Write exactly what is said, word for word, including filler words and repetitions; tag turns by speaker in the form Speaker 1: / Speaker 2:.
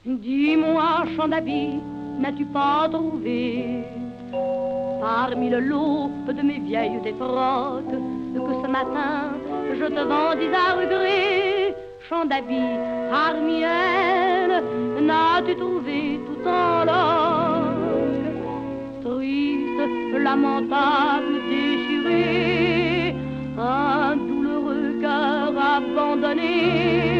Speaker 1: Dis-moi, chant d'habit, n'as-tu pas trouvé parmi le lot de mes vieilles défroques que ce matin je te vendis à regret? Chant d'habit, parmi elles, n'as-tu trouvé tout en loque, triste, lamentable, déchiré, un douloureux cœur abandonné?